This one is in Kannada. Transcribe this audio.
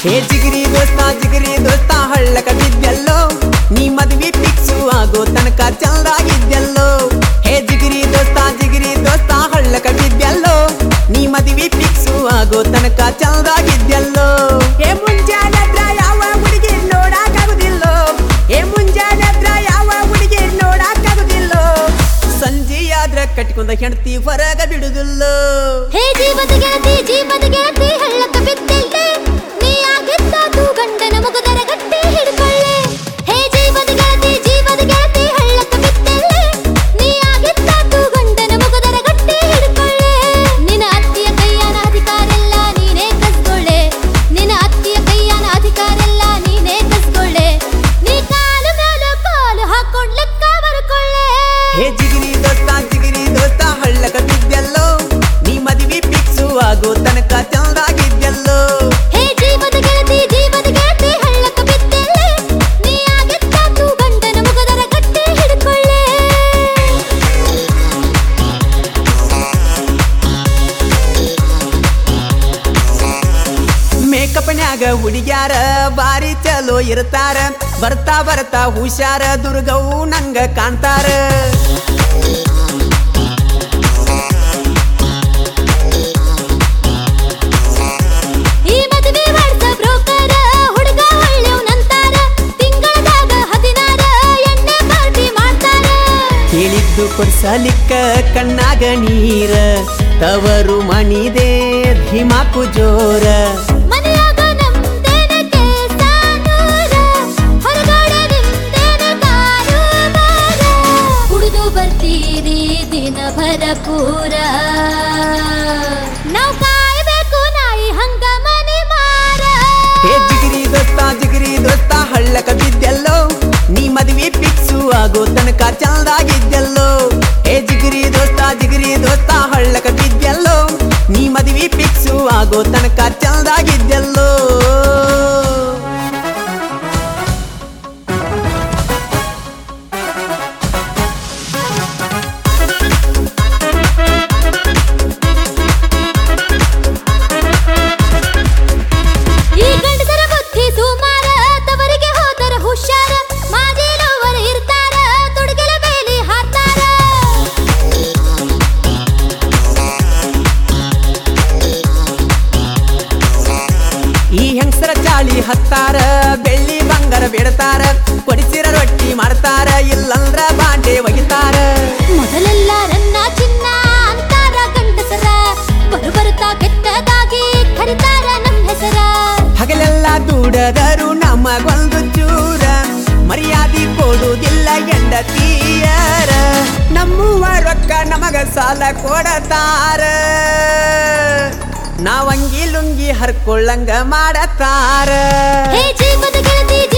ಹೇ ಜಿಗಿರಿ ದೋಸ್ತ ಹಳ್ಳಕ ಬಿದ್ದೆಲ್ಲೋ ನೀ ಮದ್ವಿ ಫಿಕ್ಸು ಆಗೋ ತನಕ ಚಂದಾಗಿದ್ದೆಲ್ಲೋ ಹೇ ಜಿಗಿರಿ ದೋಸ್ತ ಹಳ್ಳಕ ಬಿದ್ದೆಲ್ಲೋ ನೀ ಮದ್ವಿ ಫಿಕ್ಸು ಆಗೋ ತನಕ ಚಂದಾಗಿದ್ದೆಲ್ಲೋ ಹೇ ಮುಂಜಾನೆ ಹತ್ರ ಯಾವ ಹುಡುಗಿ ನೋಡಕ್ಕಾಗುದಿಲ್ಲೋ ಹೇ ಮುಂಜಾನೆ ಹತ್ರ ಯಾವ ಹುಡುಗಿ ನೋಡಕ್ಕಾಗುದಿಲ್ಲೋ ಸಂಜೆಯಾದ್ರ ಕಟ್ಕೊಂಡ ಹೆಂಡತಿ ಹೊರಗ ಬಿಡುದಿಲ್ಲೋ ಹೇ ಜೀವದ ಗೆಳತಿ ಹಳ್ಳಕ ಬಿದ್ದೆಲ್ಲೇ ನೀ ಆಗಿದ್ದಾತು ಗಂಡನ ಮುಗುದರ ಗಟ್ಟಿ ಹಿಡ್ಕೊಳ್ಳೆ ಹೇ ಜೀವದ ಗೆಳತಿ ಹಳ್ಳಕ ಬಿದ್ದೆಲ್ಲೇ ನೀ ಆಗಿದ್ದಾತು ಗಂಡನ ಮುಗುದರ ಗಟ್ಟಿ ಹಿಡ್ಕೊಳ್ಳೆ ನಿನ್ನ ಅತ್ತಿಯ ಕೈಯಾನ ಅಧಿಕಾರೆಲ್ಲ ನೀನೇ ಕಸ್ಕೊಳ್ಳೆ ನಿನ್ನ ಅತ್ತಿಯ ಕೈಯಾನ ಅಧಿಕಾರೆಲ್ಲ ನೀನೇ ಕಸ್ಕೊಳ್ಳೆ ನೀ ಕಾಲು ಮೇಲೆ ಕಾಲು ಹಾಕೊಂಡ್ ಲೆಕ್ಕ ಬರ್ಕೊಳ್ಳೆ ಹೇ ಜಿಗಿರಿ ದೋಸ್ತ ಹಳ್ಳಕ ಬಿದ್ದೆಲ್ಲೋ ನೀ ಮದ್ವಿ ಫಿಕ್ಸು ಆಗೋ ತನಕ ಚಂದಾಗಿದ್ದೆಲ್ಲೋ ಹೇ ಜೀವದ ಗೆಳತಿ ಹಳ್ಳಕ ಬಿದ್ದೆಲ್ಲೇ ನೀ ಆಗಿದ್ದಾತು ಗಂಡನ ಮುಗುದರ ಗಟ್ಟಿ ಹಿಡ್ಕೊಳ್ಳೆ ಮೇಕಪ್ನ್ಯಾಗ ಹುಡುಗ್ಯಾರ ಬಾರಿ ಚಲೋ ಇರ್ತಾರ ಬರ್ತಾ ಹುಷಾರ ದುರ್ಗವು ನಂಗ ಕಾಣ್ತಾರ ಈ ಮದುವೆ ಮಾಡ್ಸ ಬ್ರೋಕರ ಹುಡುಗ ಒಳ್ಳೆವ್ನಂತಾರ ತಿಂಗಳದಾಗ 16 ಎಣ್ಣೆ ಪಾರ್ಟಿ ಮಾಡ್ತಾರ ಹೇಳಿದ್ದು ಕೊಡ್ಸಲಿಕ್ಕ ಕಣ್ಣಾಗ ನೀರ ತವರು ಮಣಿದೆ ಧಿಮಾಕು ಜೋರ ಮನೆಯಾಗ ನಮ್ದೇನೆ ಕೇಸ ನೂರ ಹೊರಗಡೆ ನಿಮ್ದೇನೆ ಕಾರುಬಾರ ಕುಡಿದು ಬರ್ತೀರಿ ದಿನ ಭರಪೂರ ನಾವ್ ಕಾಯ್ಬೇಕು ನಾಯಿ ಹಂಗ ಮನೆ ಮಾರ ಹೇ ಜಿಗಿರಿ ದೋಸ್ತ ಹಳ್ಳಕ ಬಿದ್ದೆಲ್ಲೋ ನೀ ಮದ್ವಿ ಫಿಕ್ಸು ಆಗೋ ತನಕ ಚಂದಾಗಿದ್ದೆಲ್ಲೋ ಹೇ ಜಿಗಿರಿ ದೋಸ್ತ ಹಳ್ಳಕ ಬಿದ್ದೆಲ್ಲೋ ನೀ ಮದ್ವಿ ಫಿಕ್ಸು ಆಗೋ ತನಕ ಚಂದಾಗಿದ್ದೆಲ್ಲೋ ಈ ಗಂಡಸರ ಬುದ್ಧಿ ಸುಮಾರ ತವರಿಗೆ ಹೋದರ ಹುಷಾರ ಮಾಜಿಲೋವರ ಇರ್ತಾರ ತುಡುಗೆಲ ಬೇಲಿ ಹಾಕ್ತಾರ ಈ ಹೆಂಗಸರ ಚಾಳಿ ಹತ್ತಾರ ಬೆಳ್ಳಿ ಬಂಗಾರ ಬಿಡ್ತಾರ ಕೊಡಿಸಿರ ರೊಟ್ಟಿ ಮಾಡ್ತಾರ ಇಲ್ಲಂದ್ರ ಬಾಂಡೆ ಒಗಿತಾರ ಮೊದಲೆಲ್ಲ ರನ್ನ ಚಿನ್ನ ಅಂತಾರ ಗಂಡಸರ ಬರುತ್ತಾ ಕೆಟ್ಟದಾಗಿ ಕರಿತಾರ ನಮ್ ಹೆಸರ ಹಗಲೆಲ್ಲ ದುಡದರು ನಮಗೊಂದು ಚೂರ ಮರ್ಯಾದಿ ಕೊಡುವುದಿಲ್ಲ ಹೆಂಡತಿಯರ ನಮ್ಮುವ ರೊಕ್ಕ ನಮಗ ಸಾಲ ಕೊಡತಾರ ನಾವಂಗಿ ಲುಂಗಿ ಹರ್ಕೊಳ್ಳಂಗ ಮಾಡತಾರ ಹೇ ಜೀವದ ಗೆಳತಿ